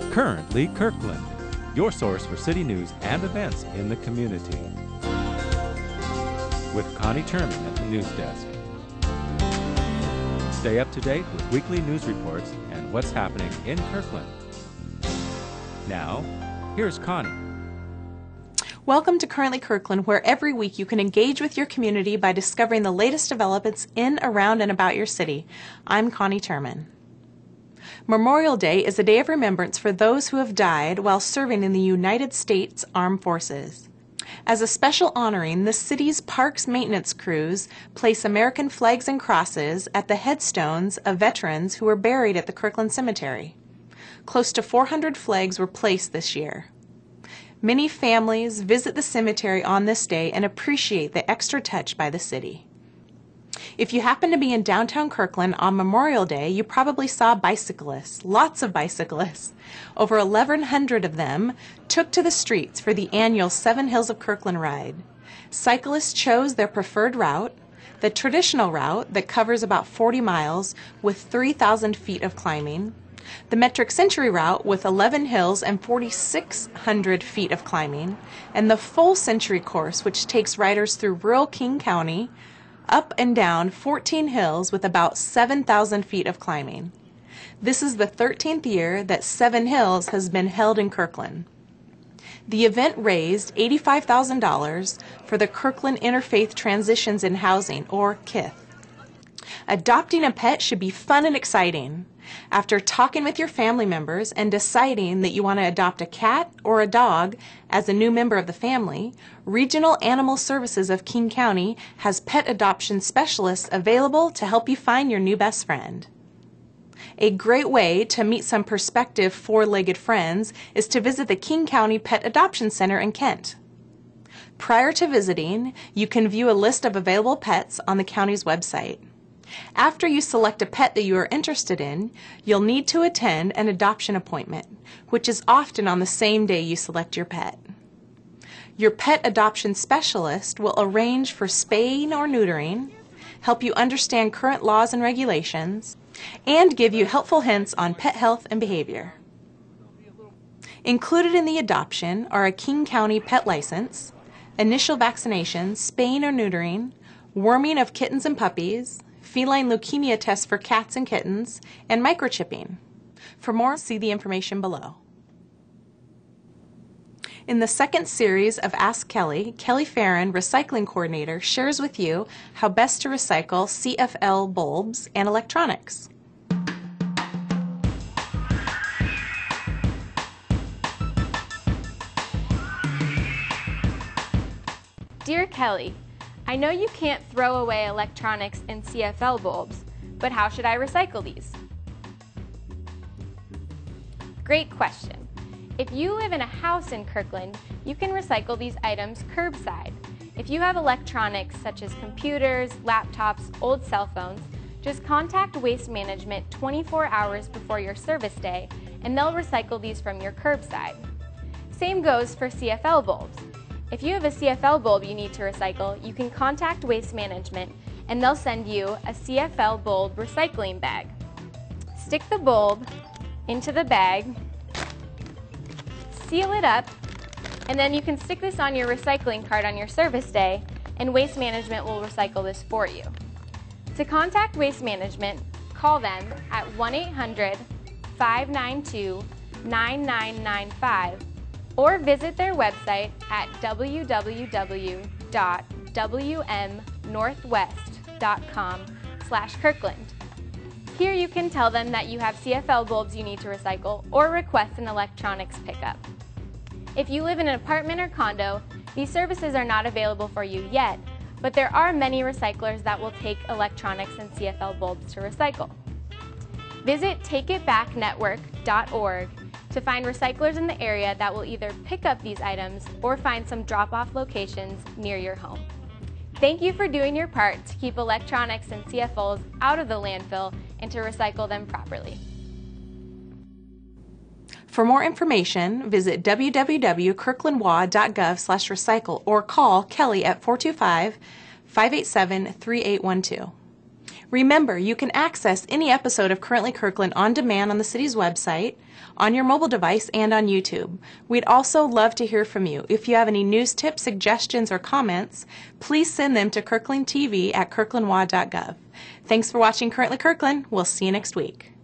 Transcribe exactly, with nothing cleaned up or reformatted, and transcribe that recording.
Currently Kirkland, your source for city news and events in the community. With Connie Terman at the news desk. Stay up to date with weekly news reports and what's happening in Kirkland. Now, here's Connie. Welcome to Currently Kirkland, where every week you can engage with your community by discovering the latest developments in, around, and about your city. I'm Connie Terman. Memorial Day is a day of remembrance for those who have died while serving in the United States Armed Forces. As a special honoring, the city's parks maintenance crews place American flags and crosses at the headstones of veterans who were buried at the Kirkland Cemetery. Close to four hundred flags were placed this year. Many families visit the cemetery on this day and appreciate the extra touch by the city. If you happen to be in downtown Kirkland on Memorial Day, you probably saw bicyclists, lots of bicyclists. Over eleven hundred of them took to the streets for the annual Seven Hills of Kirkland ride. Cyclists chose their preferred route, the traditional route that covers about forty miles with three thousand feet of climbing, the Metric Century route with eleven hills and forty-six hundred feet of climbing, and the Full Century course, which takes riders through rural King County, up and down fourteen hills with about seven thousand feet of climbing. This is the thirteenth year that Seven Hills has been held in Kirkland. The event raised eighty-five thousand dollars for the Kirkland Interfaith Transitions in Housing, or K I T H. Adopting a pet should be fun and exciting. After talking with your family members and deciding that you want to adopt a cat or a dog as a new member of the family, Regional Animal Services of King County has pet adoption specialists available to help you find your new best friend. A great way to meet some prospective four-legged friends is to visit the King County Pet Adoption Center in Kent. Prior to visiting, you can view a list of available pets on the county's website. After you select a pet that you are interested in, you'll need to attend an adoption appointment, which is often on the same day you select your pet. Your pet adoption specialist will arrange for spaying or neutering, help you understand current laws and regulations, and give you helpful hints on pet health and behavior. Included in the adoption are a King County pet license, initial vaccinations, spaying or neutering, worming of kittens and puppies, feline leukemia tests for cats and kittens, and microchipping. For more, see the information below. In the second series of Ask Kelly, Kelly Farron, Recycling Coordinator, shares with you how best to recycle C F L bulbs and electronics. Dear Kelly, I know you can't throw away electronics and C F L bulbs, but how should I recycle these? Great question. If you live in a house in Kirkland, you can recycle these items curbside. If you have electronics such as computers, laptops, old cell phones, just contact Waste Management twenty-four hours before your service day and they'll recycle these from your curbside. Same goes for C F L bulbs. If you have a C F L bulb you need to recycle, you can contact Waste Management and they'll send you a C F L bulb recycling bag. Stick the bulb into the bag, seal it up, and then you can stick this on your recycling cart on your service day and Waste Management will recycle this for you. To contact Waste Management, call them at one eight hundred, five nine two, nine nine nine five or visit their website at w w w dot w m northwest dot com slash Kirkland. Here you can tell them that you have C F L bulbs you need to recycle or request an electronics pickup. If you live in an apartment or condo, these services are not available for you yet, but there are many recyclers that will take electronics and C F L bulbs to recycle. Visit take it back network dot org to find recyclers in the area that will either pick up these items or find some drop-off locations near your home. Thank you for doing your part to keep electronics and C F Ls out of the landfill and to recycle them properly. For more information, visit w w w dot kirkland w a dot gov slash recycle or call Kelly at four two five, five eight seven, three eight one two. Remember, you can access any episode of Currently Kirkland on demand on the city's website, on your mobile device, and on YouTube. We'd also love to hear from you. If you have any news tips, suggestions, or comments, please send them to kirklandtv at kirklandwa dot gov. Thanks for watching Currently Kirkland. We'll see you next week.